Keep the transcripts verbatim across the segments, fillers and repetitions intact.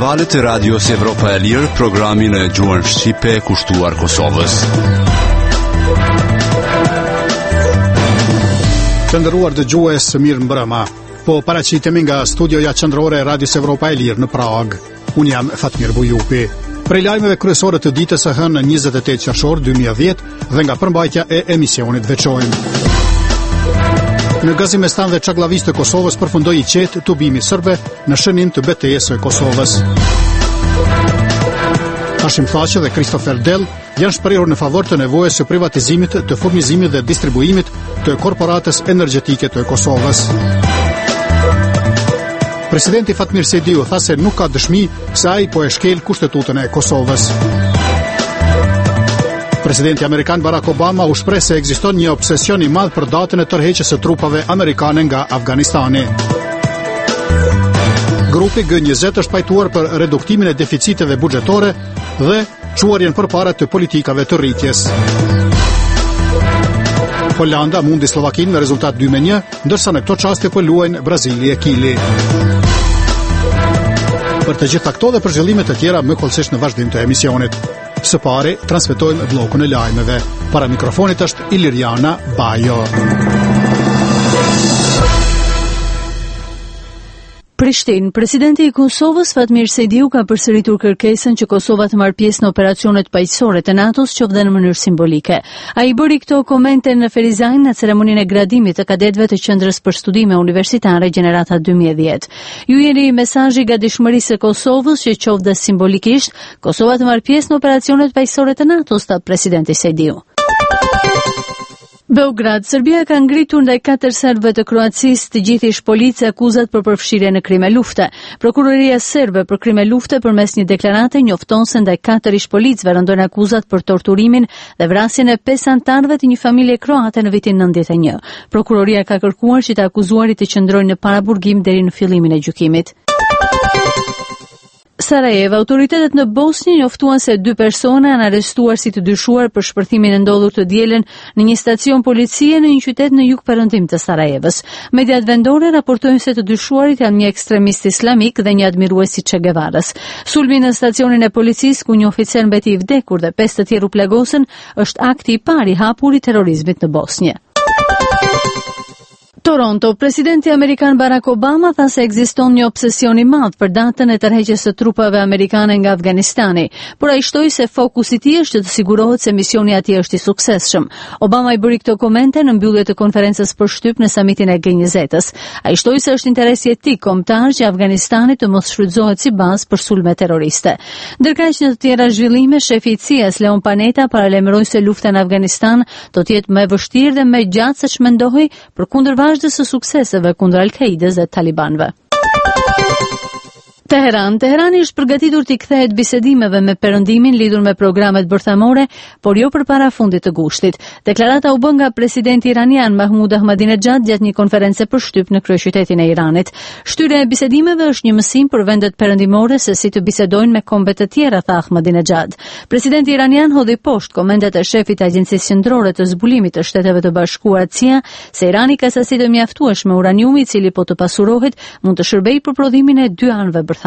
valët e Radios Evropa e Lirë, programin e gjuhën shqipe kushtuar Kosovës. Të nderuar dëgjues, mirë mbrëma. Po paraqitemi nga studioja qendrore e Radios Evropa e Lirë në Prag. Unë jam Fatmir Bujupi. Prej lajmeve kryesore të ditës së hënë njëzet e tetë qershor dy mijë e dhjetë dhe nga përmbajtja e emisionit veçojmë. Në Gazimestan dhe Çaklavis të Kosovës përfundoi i qetë tubimi serbe në shënim të betejës së Kosovës. Hashim Thaçi dhe Christopher Dell janë shprehur në favor të nevojës së privatizimit të furnizimit dhe distribuimit të korporatës energjetike të Kosovës. Presidenti Fatmir Sejdiu tha se nuk ka dëshmi se ai po e shkel kushtetutën e Kosovës. Presidenti amerikan Barack Obama u shpreh se ekziston një obsesion i madh për datën e tërheqjes së trupave amerikane nga Afganistani. Grupi G njëzet është pajtuar për reduktimin e deficiteve buxhetore dhe çuarjen përpara të politikave të rritjes. Holanda mundi Slovakinë me rezultat dy me një, ndërsa në këto çaste po luajnë Brazili e Kili. Për të gjitha këto dhe për zhvillime të tjera më kollësisht në vazhdim të emisionit. Së pari, transmetojmë bllokun e lajmeve. Para mikrofonit është Iliriana Bajo. Prishtinë, presidenti i Kosovës Fatmir Sejdiu ka përsëritur kërkesën që Kosova të marrë pjesë në operacionet paqësorë të NATO-s, qoftë në mënyrë simbolike. Ai bëri këto komente në Ferizajn në ceremoninë e gradimit të kadetëve të Qendrës për Studime Universitare Gjenerata dy mijë e dhjetë. Ju jeni mesazhi gatishmërisë së Kosovës që qoftë simbolikisht Kosova të marrë pjesë në operacionet paqësorë të NATO-s, tha presidenti Sejdiu. Beograd, Serbia ka ngritur ndaj katër serbëve të Kroacisë të gjithë ish policë akuzat për përfshirje në krime lufte. Prokuroria serbe për krime lufte përmes një deklarate njofton se ndaj katër ish policëve rëndojnë akuzat për torturimin dhe vrasjen e pesë anëtarëve të një familje kroate në vitin nëntëdhjetë e një. Prokuroria ka kërkuar që të akuzuarit të qëndrojnë në paraburgim deri në fillimin e gjykimit. Sarajevo, autoritetet në Bosnjë njoftuan se dy persona janë arrestuar si të dyshuar për shpërthimin e ndodhur të dielën në një stacion policie në një qytet në jug-perëndim të Sarajevës. Mediat vendore raportojnë se të dyshuarit janë një ekstremist islamik dhe një admirues i Che Guevaras. Sulmi në stacionin e policisë ku një oficer mbeti i vdekur dhe pesë të tjerë u plagosën është akti i parë i hapur i terrorizmit në Bosnjë. Toronto, presidenti amerikan Barack Obama tha se ekziston një obsesion i madh për datën e tërheqjes së trupave amerikane nga Afganistani, por ai shtoi se fokusi i tij është të sigurohet se misioni atij është i suksesshëm. Obama i bëri këto komente në mbyllje të konferencës për shtyp në samitin e G njëzet-s. Ai shtoi se është interesi etik kombëtar që Afganistani të mos shfrytëzohet si bazë për sulme terroriste. Ndërkaq në të tjera zhvillime, shefi i C I A-s Leon Panetta paralajmëroi se lufta në Afganistan do të jetë më e vështirë dhe më gjatë se ç'mendohej përkundër vazhdimit së sukseseve kundër Al-Kaides dhe Talibanëve. Teheran, Teherani është përgatitur të kthehet bisedimeve me Perëndimin lidhur me programet bërthamore, por jo përpara fundit të gushtit. Deklarata u bë nga presidenti iranian Mahmoud Ahmadinejad gjatë një konference për shtyp në kryeqytetin e Iranit. Shtyria e bisedimeve është një mësim për vendet perëndimore se si të bisedojnë me kombe të tjera, tha Ahmadinejad. Presidenti iranian hodhi poshtë komentet e shefit të Agjencisë Qendrore të Zbulimit të Shteteve të Bashkuara C I A se Irani ka sasi të mjaftueshme uraniumi i cili po të pasurohet mund të shërbejë për prodhimin e dy anëve bërthamore.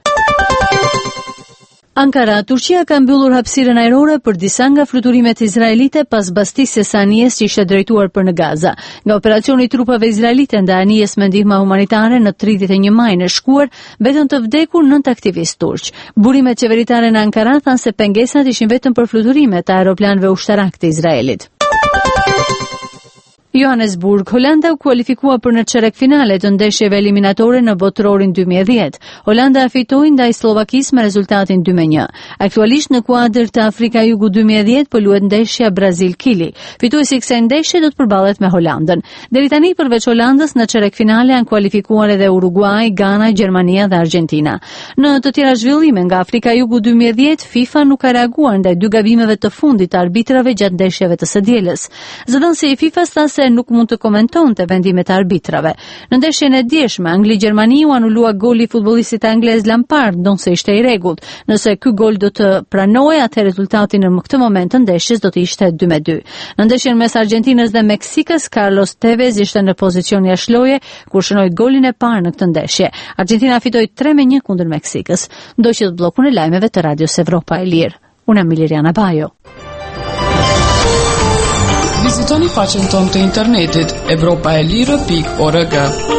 Ankara, Turqia ka mbyllur hapësirën ajrore për disa nga fluturimet izraelite pas bastisjes së anijes që ishte drejtuar për në Gaza. Nga operacioni i trupave izraelite ndaj anijes me ndihmë humanitare në tridhjetë e një maj në shkuar, mbetën të vdekur nëntë aktivistë turq. Burimet qeveritare në Ankara thanë se pengesat ishin vetëm për fluturimet e aeroplanëve ushtarak të Izraelit. Johannesburg, Holanda u kualifikua për në çerek finale të ndeshjeve eliminatore në botërorin dy mijë e dhjetë. Holanda fitoi ndaj Slovakisë me rezultatin dy me një. Aktualisht në kuadër të Afrika Jugu dy mijë e dhjetë po luhet ndeshja Brazil-Kili. Fituesi i kësaj ndeshje do të përballet me Holandën. Deri tani përveç Holandës në çerek finale janë kualifikuar edhe Uruguay, Ghana, Gjermania dhe Argentina. Në të tjera zhvillime nga Afrika Jugu dy mijë e dhjetë, FIFA nuk ka reaguar ndaj dy gabimeve të fundit të arbitrave gjatë ndeshjeve të së dielës. Zëdhënësi i FIFA-s se nuk mund të komentonte vendimet e arbitrave. Në ndeshjen e dieshme, Angli-Gjermani u anulua goli i futbollistit anglez Lampard, ndonse ishte i rregullt. Nëse ky gol do të pranojë, atë rezultati në këtë moment të ndeshjes do të ishte dy me dy. Në ndeshjen mes Argjentinës dhe Meksikës, Carlos Tevez ishte në pozicion jashtëloje kur shënoi golin e parë në këtë ndeshje. Argentina fitoi tre me një kundër Meksikës. Ndoqët bllokun e lajmeve të Radios Evropa e Lirë. Unë jam Liriana Bajo. Vizitoni faqen tonë të internetit evropaelire pikë org.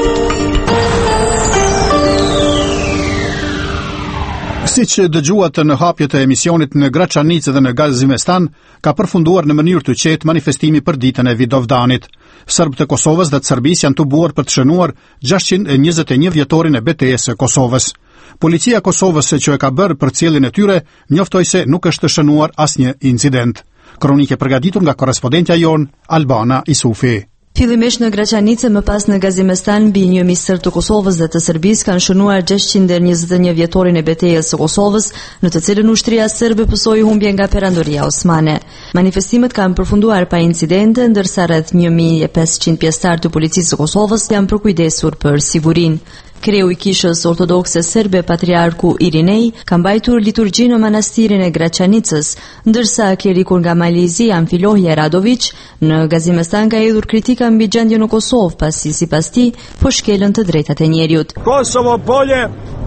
Siç dëgjuat në hapjet e emisionit, në Graçanicë dhe në Gazimestan ka përfunduar në mënyrë të qetë manifestimi për ditën e Vidovdanit. Serbët e Kosovës dhe të Serbisë janë tubuar për të shënuar gjashtëqind e njëzet e një vjetorin e betejës së Kosovës. Policia e Kosovës që e ka bërë përcjelljen e tyre njoftoi se nuk është shënuar asnjë incident. Kronike përgatitur nga korrespondentja jon Albana Isufi. Fillimisht në Graçanicë, më pas në Gazimestan, mbi një misër të Kosovës dhe të Serbisë kanë shënuar gjashtëqind e njëzet e një vjetorin e betejës së Kosovës, në të cilën ushtria serbe pësoi humbje nga perandoria osmane. Manifestimet kanë përfunduar pa incidente, ndërsa rreth një mijë e pesëqind pjesëtar të policisë së Kosovës janë përkujdesur për sigurinë. Kreu i kishës ortodokse serbe, patriarku Irinej, ka mbajtur liturgji në manastirin e Graçanicës, ndërsa kleriku nga Malizi, Amfilohje Radović, në Gazimestan ka hedhur kritika mbi gjendjen në Kosovë, pasi sipas tij po shkelën të drejtat e njerëzit. Kosovo polje,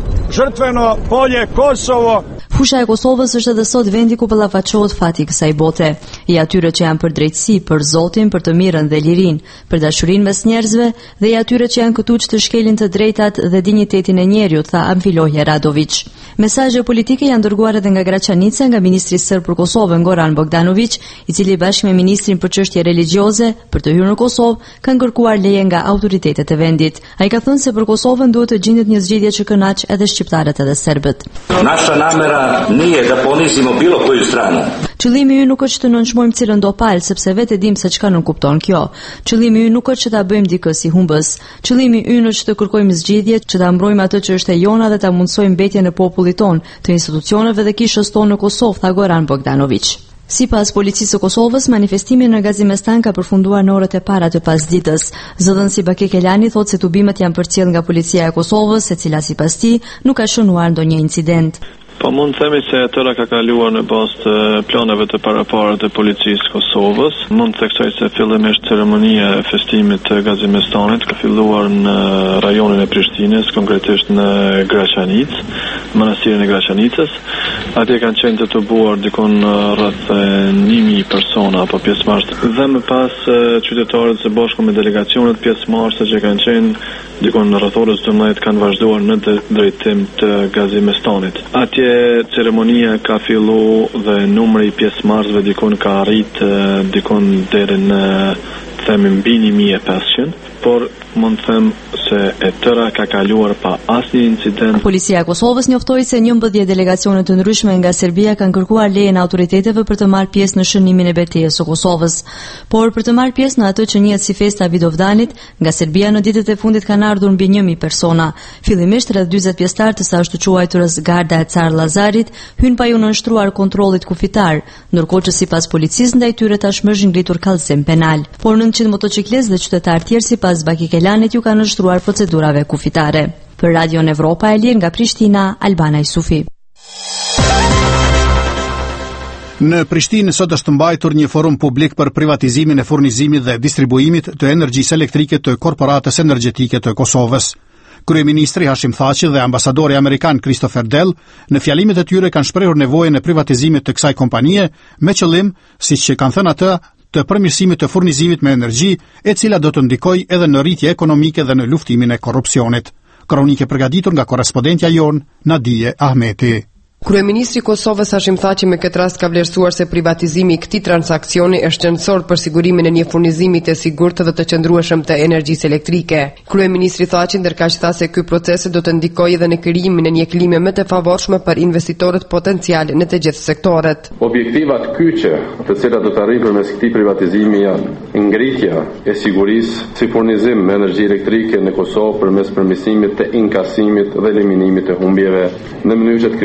žrtveno polje Kosovo. Fusha e Kosovës është edhe sot vendi ku ballafaqohet fati i kësaj bote, i atyre që janë për drejtësi, për Zotin, për të mirën dhe lirinë, për dashurinë mes njerëzve dhe i atyre që janë këtu që të shkelin të drejtat dhe dinjitetin e njeriut, tha Amfilohje Radović. Mesazhe politike janë dërguar edhe nga Graçanica nga ministri serb për Kosovën Goran Bogdanović, i cili bashkë me ministrin për çështje religjioze për të hyrë në Kosovë kanë kërkuar leje nga autoritetet e vendit. Ai ka thënë se për Kosovën duhet të gjendet një zgjidhje që kënaq edhe shqiptarët edhe serbët. Naša namera nije da ponizimo bilo koju stranu. Qëllimi ynë nuk është të nënçmojmë cilën do palë, sepse vetë e dim se çka nuk kupton kjo. Qëllimi ynë nuk është që ta bëjmë dikë si humbës. Qëllimi ynë është të kërkojmë zgjidhje, që ta mbrojmë atë që është e jona dhe ta mundsojmë mbetjen e popullit ton, të institucioneve dhe kishës tonë në Kosovë, tha Goran Bogdanović. Sipas policisë së Kosovës, manifestimi në Gazimestan ka përfunduar në orët e para të pasditës. Zëdhënësi Baki Kelani thotë se tubimet janë përcjell nga policia e Kosovës, e cila sipas tij nuk ka shënuar ndonjë incident. Po mund të themi se tëra ka kaluar në bazë të planeve të paraparë të policisë Kosovës. Mund të theksoj se fillimisht ceremonia e festimit të Gazimestanit ka filluar në rajonin e Prishtinës, konkretisht në Graçanicë, manastirin e Graçanicës. Atje kanë qenë të tubuar dikon rreth një mijë persona apo pjesëmarrës. Dhe më pas qytetarët së bashku me delegacionet pjesëmarrëse që kanë qenë dikon në rreth orës dymbëdhjetë kanë vazhduar në drejtim të Gazimestanit. Atje ceremonia ka fillu dhe numri i pjesëmarrësve dikon ka arrit dikon deri në themi mbi një mijë e pesëqind, por mund të them se e tëra ka kaluar pa asnjë incident. Policia e Kosovës njoftoi se njëmbëdhjetë delegacione të ndryshme nga Serbia kanë kërkuar lejen e autoriteteve për të marrë pjesë në shënimin e betejës së Kosovës. Por për të marrë pjesë në atë që njihet si festa Vidovdanit, nga Serbia në ditët e fundit kanë ardhur mbi një mijë persona. Fillimisht rreth dyzet pjesëtar të së ashtu quajturës Garda e Car Lazarit hyn pa ju nënshtruar kontrollit kufitar, ndërkohë që sipas policisë ndaj tyre tashmë është ngritur kallëzim penal. Por nëntëqind motociklistë dhe qytetarë tjerë sipas Baki Kelanit ju kanë nënshtruar procedurave kufitare. Për Radion Evropa e Lirë nga Prishtina, Albana Isufi. Në Prishtinë sot është mbajtur një forum publik për privatizimin e furnizimit dhe distribuimit të energjisë elektrike të Korporatës Energjetike të Kosovës. Kryeministri Hashim Thaçi dhe ambasadori amerikan Christopher Dell në fjalimet e tyre kanë shprehur nevojën e privatizimit të kësaj kompanie me qëllim, siç që kanë thënë ata, të përmirësimit të furnizimit me energji, e cila do të ndikojë edhe në rritje ekonomike dhe në luftimin e korrupsionit. Kronike përgatitur nga korrespondentja jon Nadije Ahmeti. Kryeministri i Kosovës Hashim Thaçi me këtë rast ka vlerësuar se privatizimi i këtij transaksioni është qendror për sigurimin e një furnizimi të sigurt dhe të qëndrueshëm të energjisë elektrike. Kryeministri Thaçi ndërkaq tha se ky proces do të ndikojë edhe në krijimin e një klime më të favorshme për investitorët potencial në të gjithë sektorët. Objektivat kyçe të cilat do të arrijnë përmes këtij privatizimi janë ngritja e sigurisë si furnizim me energji elektrike në Kosovë përmes përmirësimit të inkasimit dhe eliminimit të humbjeve në mënyrë që të krijohet mundësi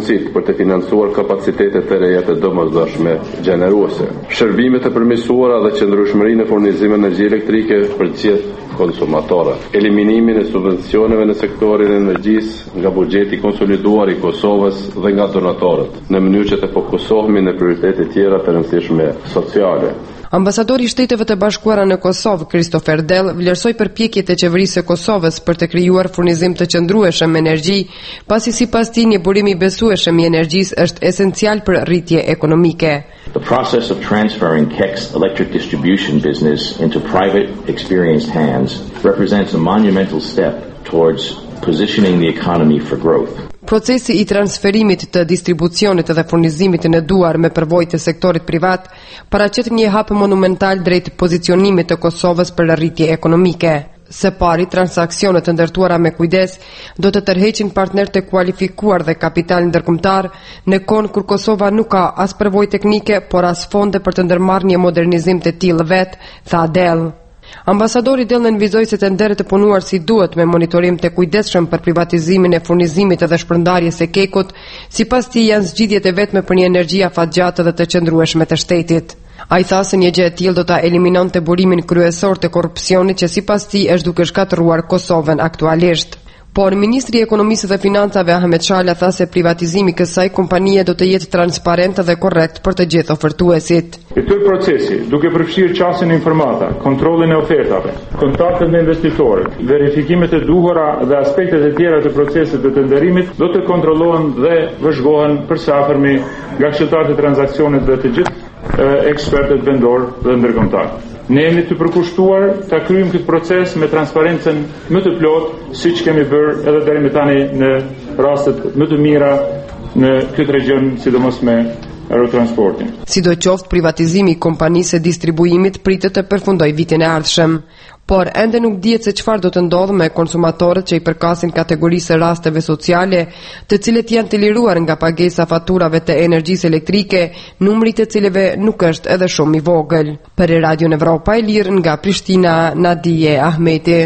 mundësitë për të financuar kapacitetet të reja të domosdoshme gjeneruese, shërbimet e përmirësuara dhe qëndrueshmërinë e furnizimit energji elektrike për gjithë konsumatorët, eliminimin e subvencioneve në sektorin e energjisë nga buxheti konsoliduar i Kosovës dhe nga donatorët, në mënyrë që të fokusohemi në prioritete tjera të rëndësishme sociale. Ambasadori i Shteteve të Bashkuara në Kosovë, Christopher Dell, vlerësoi përpjekjet e qeverisë së Kosovës për të krijuar furnizim të qëndrueshëm me energji, pasi sipas tij një burim i besueshëm i energjisë është esencial për rritje ekonomike. The process of transferring K E K's electric distribution business into private, experienced hands represents a monumental step towards positioning the economy for growth. Procesi i transferimit të distribucionit dhe furnizimit në duar me përvojë të sektorit privat paraqet një hap monumental drejt pozicionimit të Kosovës për rritje ekonomike. Së pari, transaksionet të ndërtuara me kujdes do të tërheqin partner të kualifikuar dhe kapital ndërkombëtar në kohë kur Kosova nuk ka as përvojë teknike, por as fonde për të ndërmarrë një modernizim të tillë vet, tha Dell. Ambasadori Dell nënvizoi se tenderet të punuar si duhet me monitorim të kujdesshëm për privatizimin e furnizimit dhe shpërndarjes së K E K-ut, sipas tij janë zgjidhjet e vetme për një energji afatgjatë dhe të qëndrueshme të shtetit. Ai tha se një gjë e tillë do ta eliminonte burimin kryesor të korrupsionit që sipas tij është duke shkatërruar Kosovën aktualisht. Por Ministri i Ekonomisë dhe Financave Ahmet Shala tha se privatizimi i kësaj kompanie do të jetë transparent dhe korrekt për të gjithë ofertuesit. Këtë procesi, duke përfshirë qasjen e informata, kontrollin e ofertave, kontaktet me investitorët, verifikimet e duhura dhe aspektet e tjera të procesit të tenderimit, do të kontrollohen dhe vëzhgohen përsafermi nga këshilltarët e transaksionit dhe të gjithë e, ekspertët vendor dhe ndërkombëtar. Ne jemi të përkushtuar ta kryejmë këtë proces me transparencën më të plotë, siç kemi bërë edhe deri më tani në rastet më të mira në këtë region, sidomos me aerotransportin. Sidoqoftë, privatizimi i kompanisë së distribuimit pritet të përfundojë vitin e ardhshëm, por ende nuk dihet se çfarë do të ndodhë me konsumatorët që i përkasin kategorisë rasteve sociale, të cilët janë të liruar nga pagesa faturave të energjisë elektrike, numri të cilëve nuk është edhe shumë i vogël. Për Radio Evropa e Lirë nga Prishtina, Nadije Ahmeti.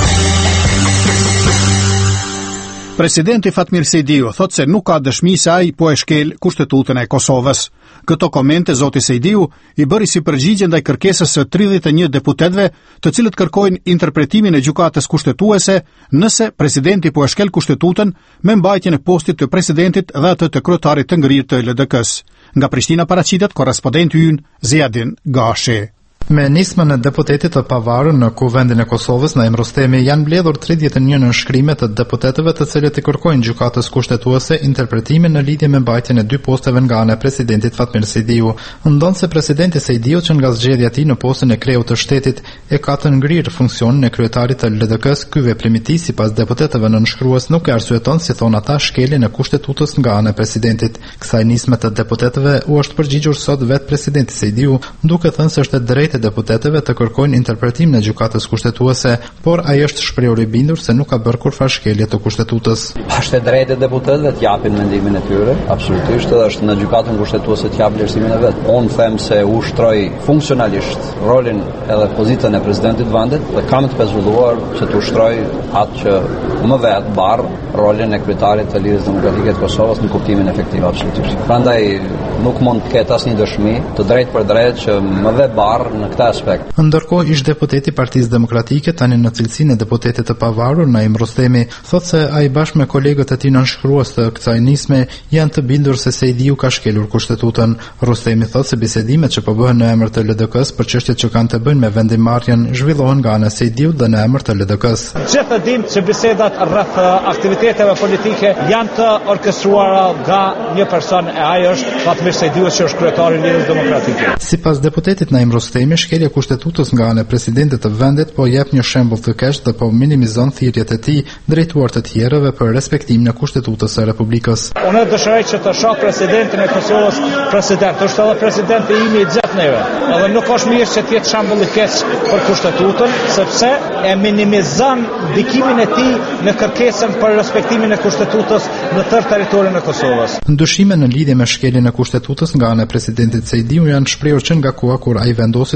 Presidenti Fatmir Sejdiu thot se nuk ka dëshmi se ai po e shkel Kushtetutën e Kosovës. Këto komente zoti Sejdiu i bëri si përgjigje ndaj kërkesës së tridhjetë e një deputetëve, të cilët kërkojnë interpretimin e gjykatës kushtetuese nëse presidenti po e shkel Kushtetutën me mbajtjen e postit të presidentit dhe atë të kryetarit të ngrirë të L D K-s. Nga Prishtina paraqitet korrespondenti ynë Ziadin Gashi. Me nismën e deputetit të pavarur në Kuvendin e Kosovës, Naim Rostemi, janë mbledhur tridhjetë e një nënshkrime të deputetëve të cilët i kërkojnë gjykatës kushtetuese interpretimin në lidhje me mbajtjen e dy posteve nga ana e presidentit Fatmir Sejdiu. Ndonë se presidenti Sejdiu, që nga zgjedhja e tij në postën e kreut të shtetit, e ka të ngrirë funksionin e kryetarit të L D K-s, ky veprim i tij sipas deputetëve nënshkrues nuk e arsyeton, si thon ata, shkeljen e Kushtetutës nga ana e presidentit. Kësaj nisme të deputetëve u është përgjigjur sot vetë presidenti Sejdiu, duke thënë se është e drejtë deputetëve të kërkojnë interpretimin e gjykatës kushtetuese, por ai është shprehur i bindur se nuk ka bërë kurrë shkelje të Kushtetutës. Është e drejtë e deputetëve të japin mendimin e tyre, absolutisht, dhe është në gjykatën kushtetuese të japin vlerësimin e vet. Unë them se ushtroi funksionalisht rolin edhe pozitën e presidentit vendit dhe kam të pezulluar që të ushtroj atë që më vet barr rolin e kryetarit të Lidhjes Demokratike të Kosovës në kuptimin efektiv absolutisht. Prandaj nuk mund të ketë asnjë dëshmi të drejtë për drejtë që më ve barr në këtë aspekt. Ndërkohë, ish deputeti i Partisë Demokratike, tani në cilësinë e deputetit të pavarur, Naim Rostemi, thotë se ai bashkë me kolegët e tij nënshkrues të kësaj nisme janë të bindur se Sejdiu ka shkelur Kushtetutën. Rostemi thotë se bisedimet që po bëhen në emër të L D K-s për çështjet që kanë të bëjnë me vendimarrjen zhvillohen nga ana e Sejdiut dhe në emër të L D K-s. Gjithë dimë që bisedat rreth aktiviteteve politike janë të orkestruara nga një person, e ai është Fatmir Sejdiu, që është kryetari i Lidhjes Demokratike. Sipas deputetit Naim Rostemi, shkelja Kushtetutës nga ana e presidentit të vendit po jep një shembull të keq dhe po minimizon thirrjet e tij drejtuar të tjerëve për respektimin e Kushtetutës së Republikës. Unë dëshiroj që të shoh presidentin e Kosovës president, është edhe presidenti im i gjithë neve. Edhe nuk është mirë që të jetë shembull i keq për Kushtetutën, sepse e minimizon ndikimin e tij në kërkesën për respektimin e Kushtetutës në tërë territorin e Kosovës. Ndyshime në lidhje me shkeljen e Kushtetutës nga ana e presidentit Sejdiu janë shprehur që nga koha kur ai vendosi të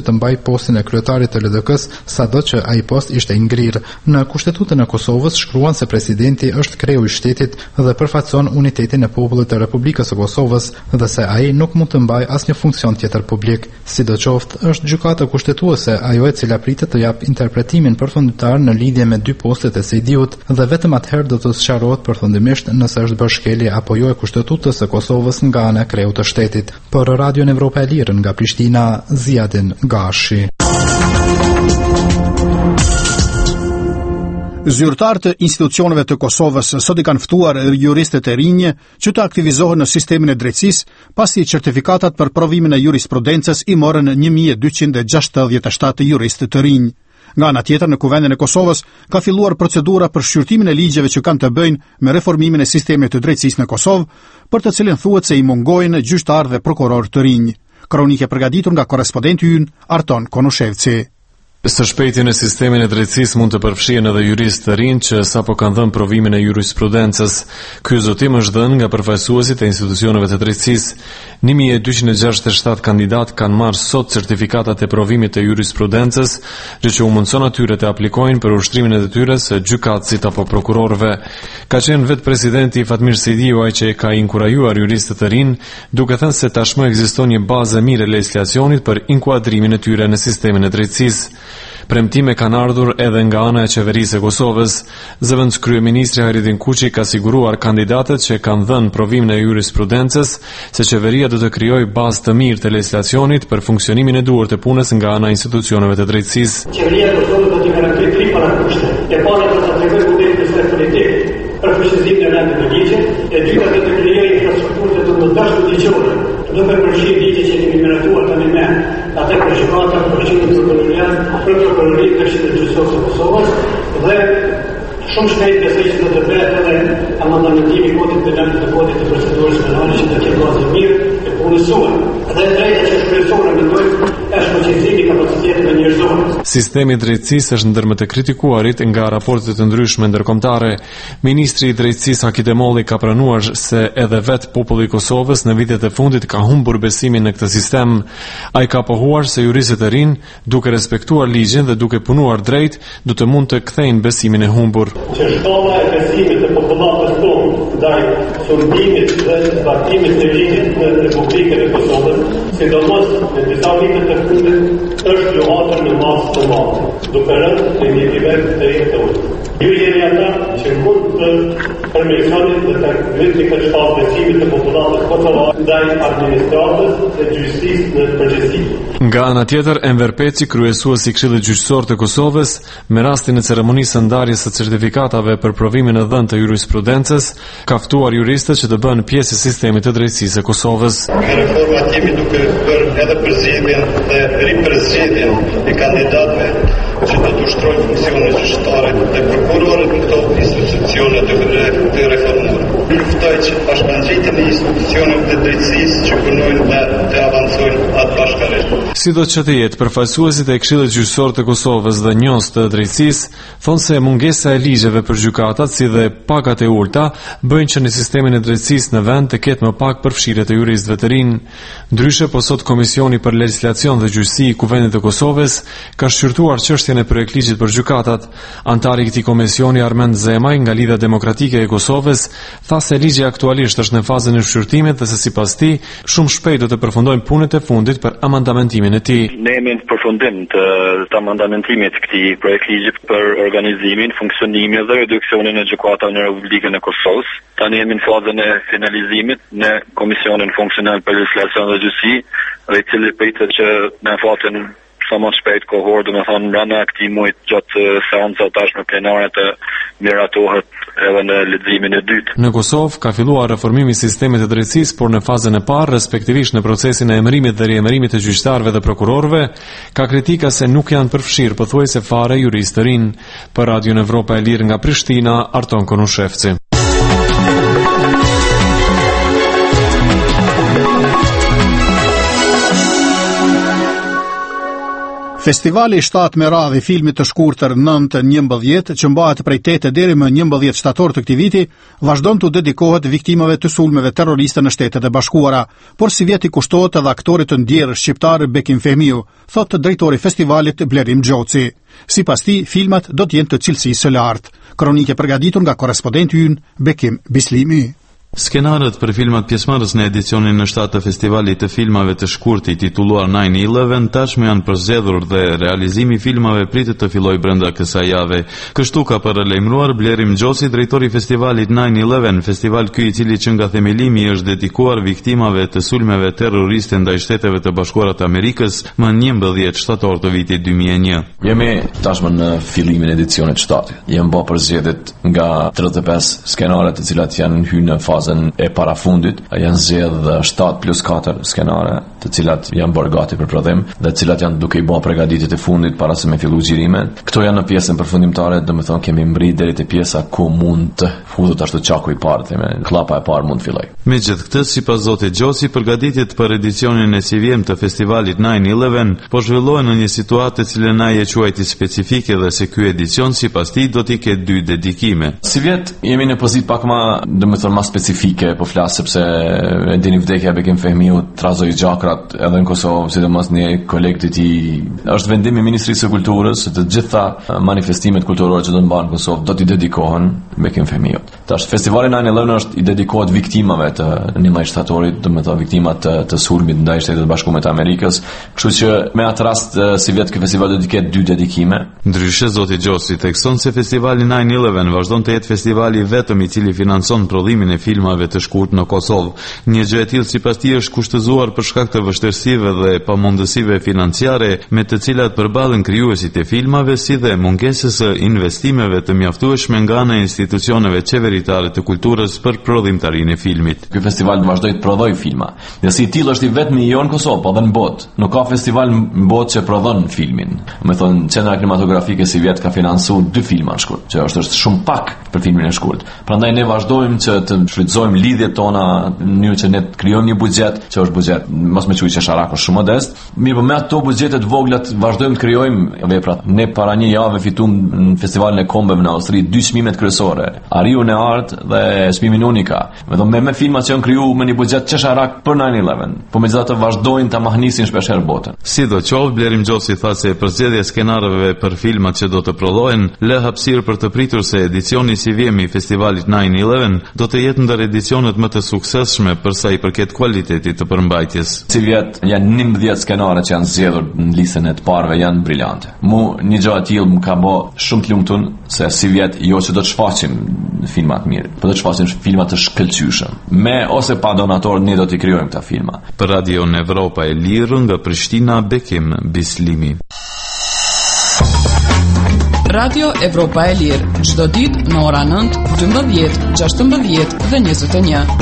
të mbaj postin e kryetarit të L D K-s, sado që ai post ishte i ngrirë. Në Kushtetutën e Kosovës shkruan se presidenti është kreu i shtetit dhe përfaqëson unitetin e popullit të Republikës së Kosovës dhe se ai nuk mund të mbajë asnjë funksion tjetër publik. Sidoqoftë, është gjykata kushtetuese ajo e cila pritet të jap interpretimin përfunditar në lidhje me dy postet e Sejdiut dhe vetëm atëherë do të sqarohet përfundimisht nëse është bërë shkelje apo jo e Kushtetutës së Kosovës nga ana e kreut të shtetit. Për Radion Evropa e Lirë nga Prishtina, Ziadin Gashi. Zyrtarët e institucioneve të Kosovës sot i kanë ftuar juristët e rinj që të aktivizohen në sistemin e drejtësisë, pasi certifikatat për provimin e jurisprudencës i morën një mijë e dyqind e gjashtëdhjetë e shtatë juristë të rinj. Nga ana tjetër, në Kuvendin e Kosovës ka filluar procedura për shqyrtimin e ligjeve që kanë të bëjnë me reformimin e sistemit të drejtësisë në Kosovë, për të cilën thuhet se i mungojnë gjyqtarë dhe prokurorë të rinj. Kronikë e përgatitur nga korrespondenti ynë Arton Konushevci. Së shpejti në sistemin e drejtësisë mund të përfshihen edhe juristë të rinj që sapo kanë dhënë provimin e jurisprudencës. Ky zotim është dhënë nga përfaqësuesit e institucioneve të drejtësisë. një mijë e dyqind e gjashtëdhjetë e shtatë kandidat kanë marrë sot certifikatat e provimit të jurisprudencës, gjë që u mundson atyre të aplikojnë për ushtrimin e detyrës së gjykatësit apo prokurorëve. Ka qenë vetë presidenti Fatmir Sejdiu ai që e ka inkurajuar juristët të rinj, duke thënë se tashmë ekziston një bazë e mirë e legislacionit për inkuadrimin e tyre në sistemin e drejtësisë. Premtime kanë ardhur edhe nga ana e qeverisë e Kosovës. Zëvendës kryeministri Hairetin Kuçi ka siguruar kandidatët që kanë dhënë provimin e jurisprudencës se qeveria do të krijojë bazë të mirë të legislacionit për funksionimin e duhur të punës nga ana e institucioneve të drejtësisë. Qeveria e Kosovës do të garantojë tri parakushte. E para do të tregojë modelin e politik për fuqizimin e rendit të ligjit, e dyta do të krijojë infrastrukturë të mëdha ligjore. Do të përfshijë ligje që kemi miratuar tani me atë për gjykata, për qendrën e prokurorit, për prokurorin dhe qendrën gjyqësore të Kosovës dhe shumë shpejt besoj që do të bëhet edhe amendamentimi i kodit penal të kodit të procedurës penale që do të ketë bazë mirë e punës së. Dhe e drejta që shpresojmë mendoj është fuqizimi i kapacitetit njerëzor. Sistemi i drejtësisë është ndër më të kritikuarit nga raportet të ndryshme ndërkombëtare. Ministri i drejtësisë Haki Demolli ka pranuar se edhe vetë populli i Kosovës në vitet e fundit ka humbur besimin në këtë sistem. Ai ka pohuar se juristët e rinj, duke respektuar ligjin dhe duke punuar drejt, do të mund të kthejnë besimin e humbur. Që shkalla e besimit të popullatës tonë ndaj sulmimit dhe zbatimit të ligjit në Republikën e Kosovës, sidomos në disa vite të fundit, është luhatur në masë të madhe, duke rënë në një nivel të rritur. Ju jeni ata që mund të përmirësoni dhe të rritni këtë shkallë besimit të popullatës kosovare ndaj administratës dhe gjyqësisë në përgjithësi. Nga ana tjetër, Enver Peci, kryesuesi i Këshillit Gjyqësor të Kosovës, me rastin e ceremonisë së ndarjes së certifikatave për provimin e dhënë të jurisprudencës, ka ftuar juristët që të bëhen pjesë e sistemit të drejtësisë së Kosovës. Me reformat jemi duke bërë edhe përzgjedhjen dhe ripërzgjedhjen e kandidatëve që do të ushtrojnë funksionet gjyqëtare dhe prokurorët në këto institucione të reformuara. Luftoj që bashkangjitin e institucioneve të drejtësisë që punojnë dhe të avancojnë atë bashkërisht. Sido që të jetë, përfaqësuesit e Këshillit Gjyqësor të Kosovës dhe njohës të drejtësisë thonë se mungesa e ligjeve për gjykatat si dhe pagat e ulta bëjnë që në sistemin e drejtësisë në vend të ketë më pak përfshirje të juristëve të rinj. Ndryshe, po sot Komisioni për Legjislacion dhe Gjyqësi i Kuvendit të Kosovës ka shqyrtuar çështjen e projektligjit për gjykatat. Antari i këtij komisioni Armend Zemaj nga Lidhja Demokratike e Kosovës tha se ligji aktualisht është në fazën e shqyrtimit dhe se sipas tij shumë shpejt do të përfundojnë punët e fundit për amandamentimin e tij. Ne jemi në përfundim të, të amandamentimit të këtij projektligji për organizimin, funksionimin dhe reduksionin e gjykatave në Republikën e Kosovës. Tani jemi në fazën e finalizimit në Komisionin Funksional për Legjislacion dhe Gjyqësi, dhe i cili pritet që në fatën sa më shpejt kohor, do të thonë brenda këtij muajit gjatë seancës tashme plenare të miratohet edhe në leximin e dytë. Në Kosovë ka filluar reformimi i sistemit të drejtësisë, por në fazën e parë, respektivisht në procesin e emërimit dhe riemërimit të gjyqtarëve dhe prokurorëve, ka kritika se nuk janë përfshirë pothuajse fare juristë të rinj. Për Radion Evropa e Lirë nga Prishtina, Arton Konushevci. Festivali i shtatë me radhë i filmit të shkurtër nëntë njëmbëdhjetë, që mbahet prej tetë deri më njëmbëdhjetë shtator të këtij viti, vazhdon të dedikohet viktimave të sulmeve terroriste në Shtetet e Bashkuara, por si vjet i kushtohet edhe aktorit të ndjerë shqiptar Bekim Fehmiu, thotë drejtori i festivalit Blerim Gjoci. Sipas tij, filmat do të jenë të cilësisë së lartë. Kronike përgatitur nga korrespondenti ynë Bekim Bislimi. Skenarët për filmat pjesëmarrës në edicionin në shtatë të festivalit të filmave të shkurtë i titulluar nine eleven tashmë janë përzgjedhur dhe realizimi i filmave pritet të fillojë brenda kësaj jave. Kështu ka paralajmëruar Blerim Gjoci, drejtori i festivalit nine eleven, festival ky i cili që nga themelimi është dedikuar viktimave të sulmeve terroriste ndaj Shteteve të Bashkuara të Amerikës më njëmbëdhjetë shtator të vitit dy mijë e një. Jemi tashmë në fillimin e edicionit shtatë. Jem bë përzgjedhjet nga tridhjetë e pesë skenare të cilat janë hyrë në fazën e parafundit, janë zgjedh shtatë plus katër skenare, të cilat janë bërë gati për prodhim dhe të cilat janë duke i bërë përgatitjet e fundit para se me fillu xhirimin. Këto janë në pjesën përfundimtare, domethënë kemi mbrit deri te pjesa ku mund të hudhet ashtu çaku i parë, themi, klapa e parë mund të filloj. Megjithatë këtë, sipas zotit Gjoci, përgatitjet për edicionin e si vjem të festivalit nine eleven po zhvillohen në një situatë e cilën ai e quajti specifike dhe se ky edicion sipas tij do t'i ketë dy dedikime. Si vjet jemi në pozitë pak më, domethënë më specifike, po flas sepse e dini vdekja e Bekim Fehmiu trazoi gjakrat edhe në Kosovë, sidomos një koleg të tij. Është vendim i Ministrisë së Kulturës se të gjitha manifestimet kulturore që do të mbahen në Kosovë do t'i dedikohen Bekim Fehmiut. Tash festivali nine eleven është i dedikohet viktimave të njëmbëdhjetë shtatorit, domethënë viktimat të, të sulmit ndaj Shtetit të Bashkuara të Amerikës, kështu që me atë rast si vjet ky festival do të ketë dy dedikime. Ndryshe zoti Gjoci thekson se festivali nine eleven vazhdon të jetë festivali vetëm i cili financon prodhimin e filmave të shkurtë në Kosovë. Një gjë e tillë sipas tij është kushtëzuar për shkak të vështirësive dhe pamundësive financiare me të cilat përballen krijuesit e filmave, si dhe mungesës së investimeve të mjaftueshme nga ana e institucioneve qeveritare të kulturës për prodhimtarinë e filmit. Ky festival vazhdoi të prodhojë filma. Dhe si i tillë është i vetmi jo në Kosovë, po edhe në botë. Nuk ka festival në botë që prodhon filmin. Me thonë, Qendra Kinematografike si vjet ka financuar dy filma në shkurt, që është, është shumë pak për filmin e shkurt. Prandaj ne vazhdojmë që të shfrytëzojmë lidhjet tona në mënyrë që ne të krijojmë një buxhet, që është buxhet mos më thuaj që sharak është shumë modest. Mirë, po me ato buxhete të vogla vazhdojmë të krijojmë veprat. Ne para një jave fituam në festivalin e kombeve në Austri dy çmimet kryesore, Ariun e Art dhe çmimin Unika. Me do me, me filma që janë krijuar me një buxhet çesharak për nine eleven, po megjithatë vazhdojnë ta mahnisin shpeshherë botën. Sidoqoftë, Blerim Gjoci tha se përzgjedhja e skenarëve për filmat që do të prodhohen lë hapësirë për të pritur se edicioni si vjemi i festivalit nine eleven do të jetë ndër edicionet më të suksesshme për sa i përket kualitetit të përmbajtjes. Si vjet janë njëmbëdhjetë skenare që janë zgjedhur në listën e të parëve, janë brillante. Mu një gjë e tillë më ka bë shumë të lumtur se si vjet jo që do të shfaqim filma të mirë, por do të shfaqim filma të shkëlqyeshëm. Me ose pa donator ne do t'i krijojmë këta filma. Për Radio Evropa e Lirë nga Prishtina, Bekim Bislimi. Radio Evropa e Lirë, çdo ditë në ora nëntë, dymbëdhjetë, gjashtëmbëdhjetë dhe njëzet e një.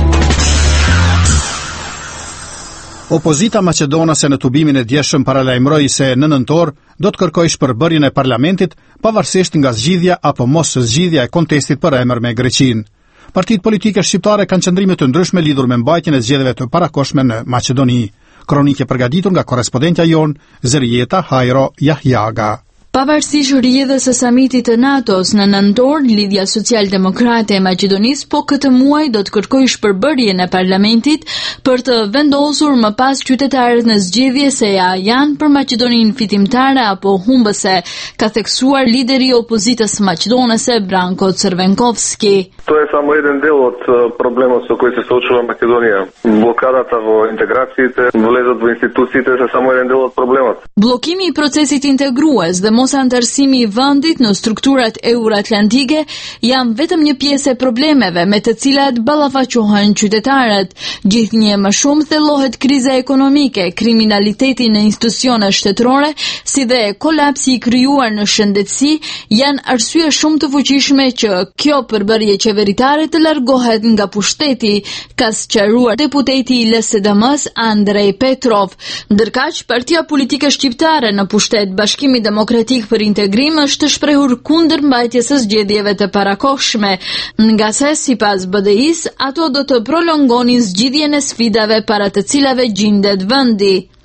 Opozita maqedonase në tubimin e djeshëm paralajmëroi se në nëntor do të kërkojë shpërbërjen e parlamentit pavarësisht nga zgjidhja apo mos zgjidhja e kontestit për emër me Greqinë. Partitë politike shqiptare kanë qëndrime të ndryshme lidhur me mbajtjen e zgjedhjeve të parakoshme në Maqedoni. Kronike përgatitur nga korrespondentja jon Zerieta Hajro Jahjaga. Pavarësisht rrjedhës së samitit të NATO-s në nëntor, Lidhja Social-Demokrate e Maqedonisë po këtë muaj do të kërkojë shpërbërjen e parlamentit për të vendosur më pas qytetarët në zgjedhje se ja janë për Maqedoninë fitimtare apo humbëse, ka theksuar lideri i opozitës maqedonase Branko Crvenkovski. To je samo jedan del od problema sa koji se suočava Makedonija. Blokadata vo integracijite, влезат во институциите се само jedan del od problemat. Bllokimi i procesit integrues dhe mos antarësimi i vendit në strukturat euroatlantike janë vetëm një pjesë e problemeve me të cilat ballafaqohen qytetarët. Gjithnjë më shumë thellohet kriza ekonomike, kriminaliteti në institucione shtetërore, si dhe kolapsi i krijuar në shëndetësi janë arsye shumë të fuqishme që kjo përbërje qeveritare të largohet nga pushteti, ka sqaruar deputeti i L S D M-s Andrej Petrov. Ndërkaq, partia politike shqiptare në pushtet Bashkimi Demokratik për Integrim është shprehur kundër mbajtjes së zgjedhjeve të parakohshme, nga se sipas B D I-s ato do të prolongonin zgjidhjen e sfidave para të cilave gjendet vendi.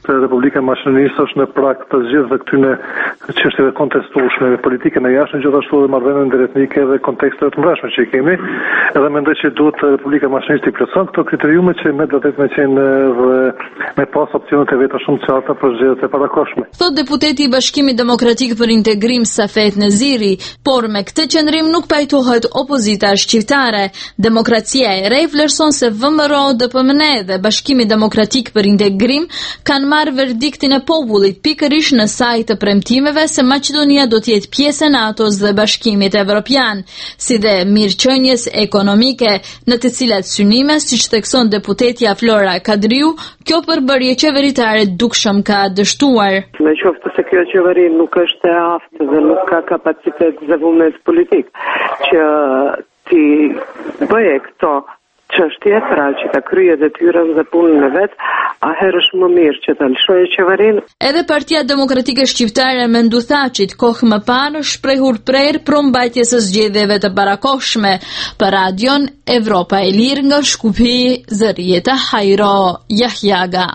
të Republika e Maqedonisë është në prag të zgjedhjeve këtyre çështjeve kontestueshme politike në jashtëm, gjithashtu edhe marrëdhënieve ndëretnike dhe kontekste të mbrojtshme që i kemi, edhe mendoj që duhet Republika e Maqedonisë të plotëson këto kriteriume që me vërtet me qenë dhe me pas opsionet e veta shumë të qarta për zgjedhjet e parakohshme. Thot deputeti i Bashkimit Demokratik për Integrim Safet Neziri, por me këtë qendrim nuk pajtohet opozita shqiptare. Demokracia e re vlerëson se V M R O, D P M N dhe Bashkimi Demokratik për Integrim kanë marrë verdiktin e popullit pikërisht në sajt të premtimeve se Maqedonia do të jetë pjesë e NATO-s dhe Bashkimit Evropian, si dhe mirëqenies ekonomike, në të cilat synime, siç thekson deputetja Flora Kadriu, kjo përbërje qeveritare dukshëm ka dështuar. Me qoftë se kjo qeveri nuk është e aftë dhe nuk ka kapacitet dhe vullnet politik që ti bëje këto çështje, pra që ta krye detyrën dhe punën e vet, atëherë është më mirë që ta lëshojë qeverinë. Edhe Partia Demokratike Shqiptare me Nduthaqit kohë më parë shprehur prerë pro mbajtjes së zgjedhjeve të parakohshme. Për Radion Evropa e Lirë nga Shkupi, Zërieta Hajro Jahjaga.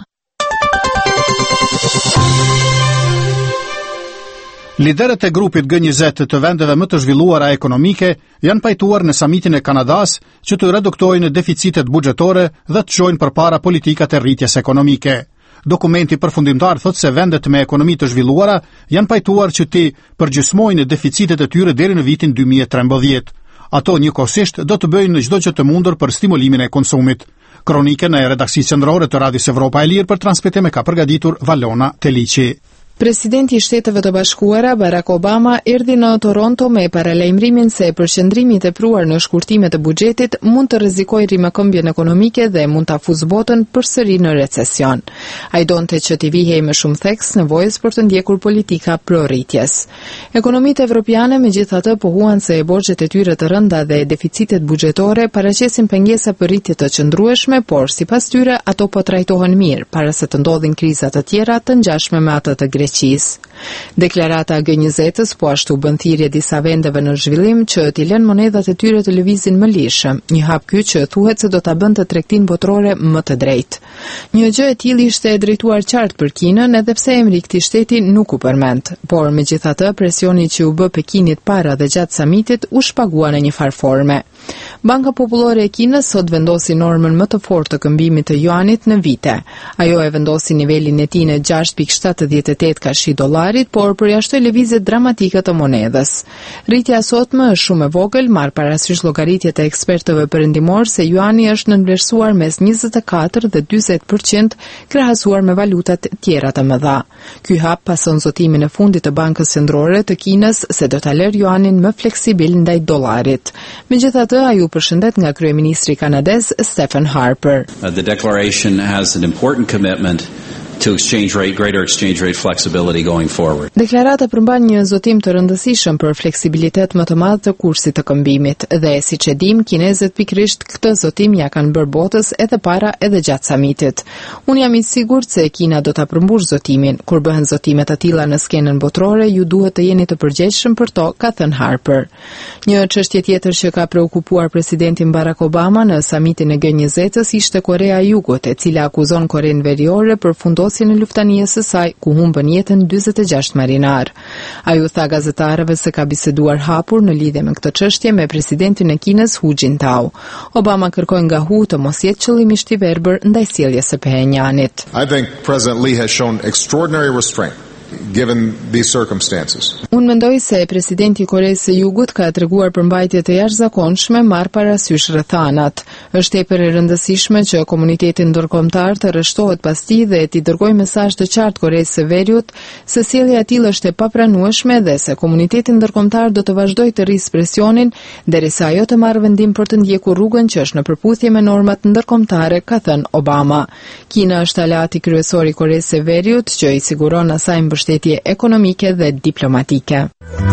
Liderët e grupit G njëzet të vendeve më të zhvilluara ekonomike janë pajtuar në samitin e Kanadas që të reduktojnë deficitet buxhetore dhe të çojnë përpara politikat e rritjes ekonomike. Dokumenti përfundimtar thot se vendet me ekonomi të zhvilluara janë pajtuar që të përgjysmojnë deficitet e tyre deri në vitin dy mijë e trembëdhjetë. Ato njëkohësisht do të bëjnë çdo gjë të mundur për stimulimin e konsumit. Kronikën e redaksisë qendrore të Radios Evropa e Lirë për transmetim e ka përgatitur Valona Teliçi. Presidenti i Shteteve të Bashkuara Barack Obama erdhi në Toronto me paralajmërimin se përqendrimi i tepruar në shkurtimet e buxhetit mund të rrezikojë rrimëkëmbjen ekonomike dhe mund ta afuzë botën përsëri në recesion. Ai donte që t'i vihej më shumë theks nevojës për të ndjekur politika prorritjes. Ekonomitë evropiane megjithatë pohuan se borxhet e tyre të rënda dhe deficitet buxhetore paraqesin pengesa për rritje të qëndrueshme, por sipas tyre ato po trajtohen mirë para se të ndodhin kriza të tjera të ngjashme me atë të Greqisë. Deklarata G njëzet-s po ashtu bën thirrje disa vendeve në zhvillim që t'i lënë monedhat e tyre të lëvizin më lishëm, një hap ky që thuhet se do ta bënte tregtinë botërore më të drejtë. Një gjë e tillë ishte e drejtuar qartë për Kinën, edhe pse emri i këtij shteti nuk u përmend, por megjithatë presioni që u bë Pekinit para dhe gjatë samitit u shpagua në një farë forme. Banka Popullore e Kinës sot vendosi normën më të fortë të këmbimit të juanit në vite. Ajo e vendosi nivelin e tij në gjashtë pikë shtatëdhjetë e tetë kashi dollarit, por përjashtoi lëvizjet dramatike të monedhës. Rritja sotme është shumë e vogël, marr parasysh llogaritjet e ekspertëve perëndimor se juani është nënvlerësuar mes njëzet e katër dhe dyzet përqind krahasuar me valutat tjera të mëdha. Ky hap pason zotimin e fundit të Bankës Qendrore të Kinës se do ta lërë juanin më fleksibil ndaj dollarit. Megjithatë, ai u përshëndet nga kryeministri kanadez Stephen Harper. Uh, the declaration has an important commitment to exchange rate, greater exchange rate flexibility going forward. Deklarata përmban një zotim të rëndësishëm për fleksibilitet më të madh të kursit të këmbimit dhe siç e dim, kinezët pikërisht këtë zotim ja kanë bërë botës edhe para edhe gjatë samitit. Unë jam i sigurt se Kina do ta përmbush zotimin. Kur bëhen zotime të tilla në skenën botërore, ju duhet të jeni të përgjegjshëm për to, ka thënë Harper. Një çështje tjetër që ka preokupuar presidentin Barack Obama në samitin e G njëzet-s ishte Korea e Jugut, e cila akuzon Korenë Veriore për fundosjen e luftanies së saj, ku humbën jetën dyzet e gjashtë marinar. Ai u tha gazetarëve se ka biseduar hapur në lidhje me këtë çështje me presidentin e Kinës Hu Jintao. Obama kërkoi nga Hu të mos jetë qëllimisht i verbër ndaj sjelljes së Phenjanit. I think President Lee has shown extraordinary restraint given these circumstances. Unë mendoj se presidenti i Koreas së Jugut ka treguar përmbajtje të jashtëzakonshme marr parasysh rrethanat. Është tepër e rëndësishme që komuniteti ndërkombëtar të rreshtohet pas tij dhe t'i dërgojë mesazh të qartë Koreas së Veriut se sjellja e tillë është e papranueshme dhe se komuniteti ndërkombëtar do të vazhdojë të rrisë presionin derisa ajo të marrë vendim për të ndjekur rrugën që është në përputhje me normat ndërkombëtare, ka thënë Obama. Kina është aleati kryesor i Koreas së Veriut që i siguron asaj mbështetje ekonomike dhe diplomatike.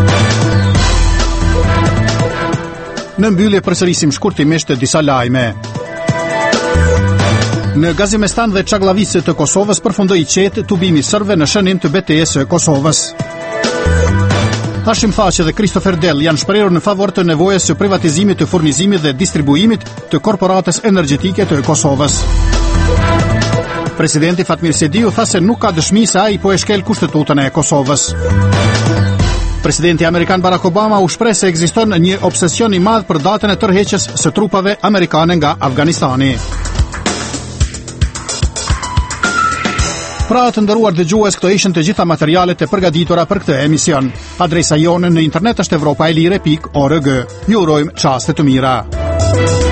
Në mbyllje përsërisim shkurtimisht disa lajme. Në Gazimestan dhe Çaklavisë të Kosovës përfundoi qetë tubimi sërve në shënim të betejës së Kosovës. Hashim Thaçi dhe Christopher Dell janë shprehur në favor të nevojës së privatizimit të furnizimit dhe distribuimit të korporatës energjetike të Kosovës. Presidenti Fatmir Sediu tha se nuk ka dëshmi se ai po e shkel kushtetutën e Kosovës. Presidenti amerikan Barack Obama u shpreh se ekziston një obsesion i madh për datën e tërheqjes së trupave amerikane nga Afganistani. Pra të nderuar dëgjues, këto ishin të gjitha materialet e përgatitura për këtë emision. Adresa jonë në internet është evropaelire pikë org. Ju urojmë çaste të mira.